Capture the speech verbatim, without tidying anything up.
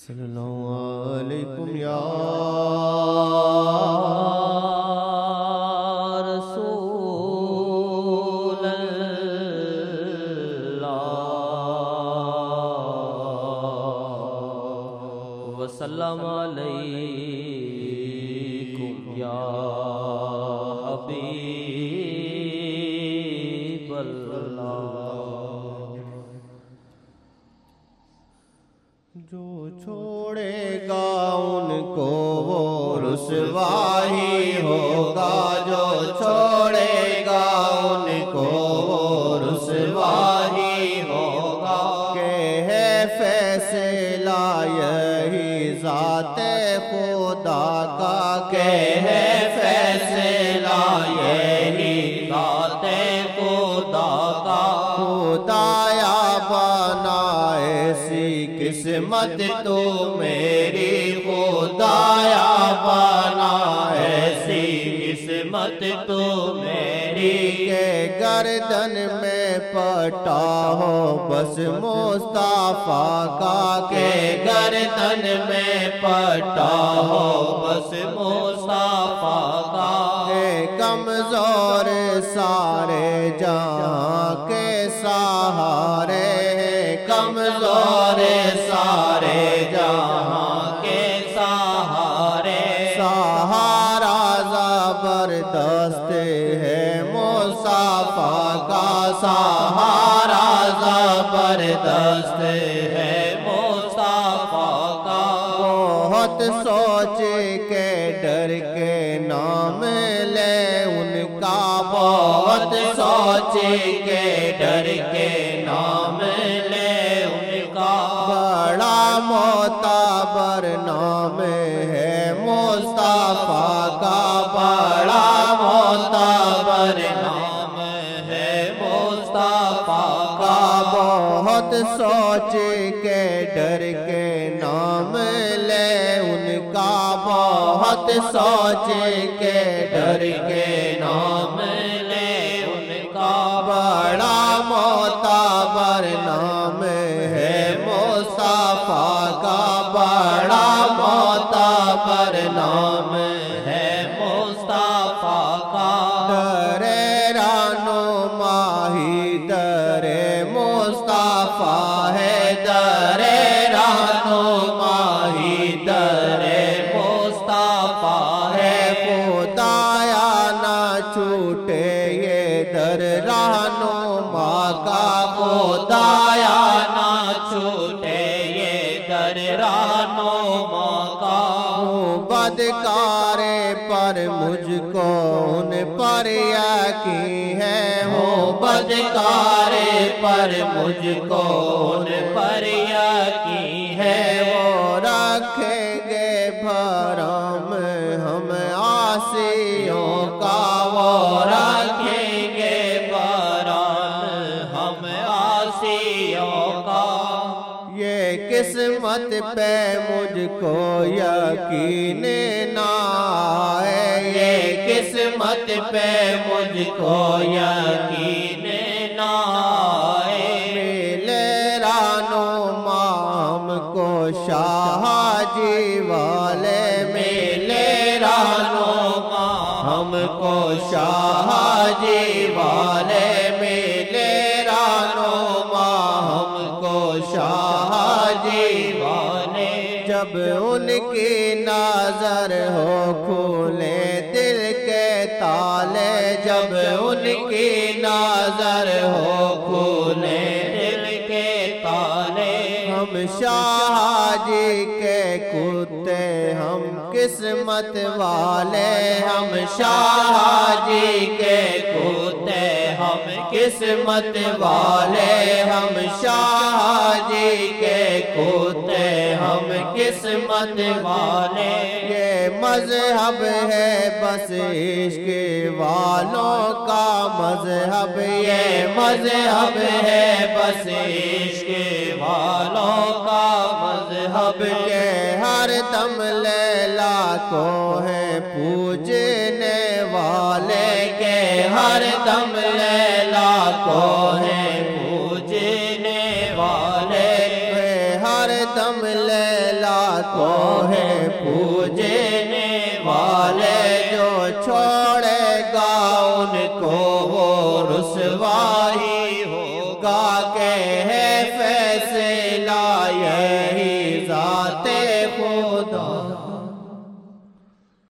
صلی اللہ علیکم یا رسول اللہ وسلم علیکم یا حبیب اللہ۔ جو چھوڑے گا ان کو وہ رسوا ہی ہوگا، جو چھوڑے گا ان کو وہ رسوا ہی ہوگا۔ کہ ہے فیصلہ یہی ذات خدا کا، کہ ہے فیصلہ یہی ذات خدا کا۔ خدایا بنا ایسی قسمت تو میری، خدایا بنا ایسی قسمت تو میری، کہ گردن میں پٹا ہو بس مصطفیٰ کا، کہ گردن میں پٹا ہو بس مصطفیٰ کا۔ کہ کمزور سارے جہاں کے سہارے، کمزور سارے جہاں کے سہارے۔ سہارا زبردست ہے مصطفیٰ کا، سہارا زبردست ہے مصطفیٰ کا۔ بہت سوچ کے ڈر کے نام لے ان کا، بہت سوچ کے ڈر کے نام لے ان کا۔ بڑا معتبر نام ہے مصطفیٰ کا، بڑا معتبر نام ہے مصطفیٰ کا۔ بہت سوچ کے ڈر کے نام لے ان کا، بہت سوچ کے ڈر کے نام لے ان کا۔ بڑا معتبر نام ہے مصطفیٰ کا، بڑا معتبر نام ہے مصطفیٰ کا۔ در رہنمائی در مصطفیٰ ہے، در رہنمائی در مصطفیٰ ہے۔ خدایا نہ چھوٹے یہ در رہنما کا، خدایا نہ چھوٹے یہ در رہنما کا۔ بدکار پر مجھ کو ان پر یقین ہے، ہو بدکار پر مجھ کو ان پر یقین ہے۔ وہ رکھیں گے بھرم ہم عاصیوں کا، وہ رکھیں گے بھرم ہم عاصیوں کا۔ یہ قسمت پہ مجھ کو یقین نہ آئے، یہ قسمت پہ مجھ کو یقین نہ آئے۔ ملے رہنما ہم کو شاہ جی والے، ملے رہنما ہم کو شاہ جی والے، ملے رہنما ہم کو شاہ جی والے۔ جب ان کی نظر ہو کھولے دل کے تالے، جب ان کی نظر ہو کھولے دل کے تالے۔ ہم شاہ جی کے کتے ہم قسمت والے، ہم شاہ جی کے کتے ہم قسمت والے، ہم شاہ جی کے کتے ہم قسمت والے۔ یہ مذہب ہے بس عشق والوں کا مذہب، یہ مذہب ہے بس عشق والوں کا مذہب۔ کے ہر دم لیلا کو ہے پوجنے والے، کے ہر دم لیلا کو ہے پوجنے والے۔ ہر دم لیلا تو ہے پوجنے والے، جو چھوڑے گا ان کو وہ رسوائی